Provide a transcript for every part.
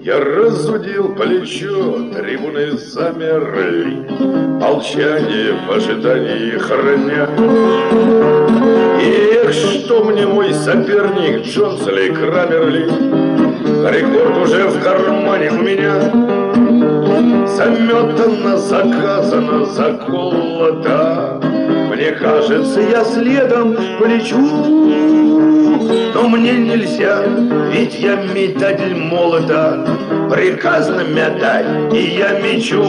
Я разудил плечо, трибуны замерли, молчание в ожидании храня. Эх, что мне мой соперник Джонс ли Крамерли, рекорд уже в кармане у меня. Заметано, заказано, заколото. Мне кажется, я следом полечу, но мне нельзя, ведь я метатель молота. Приказано метать, и я мечу.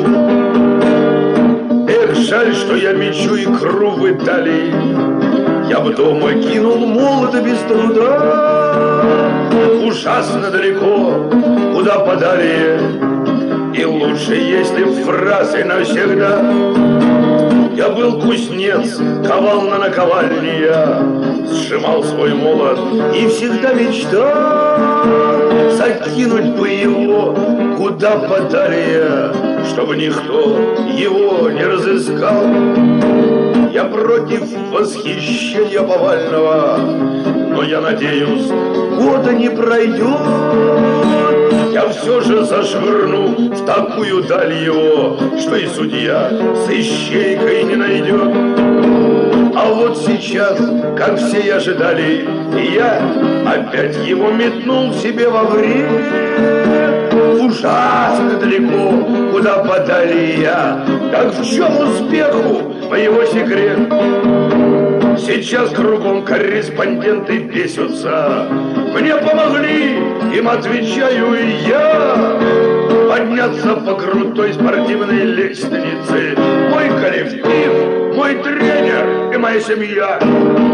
Эх, жаль, что я мечу икру в Италии. Я бы дома кинул молота без труда. Ужасно далеко, куда подалее. И лучше, если фразы навсегда. Я был кузнец, ковал на наковальне я, сжимал свой молот и всегда мечтал закинуть бы его куда подалее, чтобы никто его не разыскал. Я против восхищения повального, но я надеюсь, года не пройдет. Я все же зашвырну в такую даль его, что и судья с ищейкой не найдет. А вот сейчас, как все и ожидали, я опять его метнул себе во вред. Ужасно далеко, куда подали я. Так в чем успеху моего секрет? Сейчас кругом корреспонденты бесятся. Мне помогли, им отвечаю и я. Подняться по крутой спортивной лестнице. Мой коллектив, мой тренер и моя семья.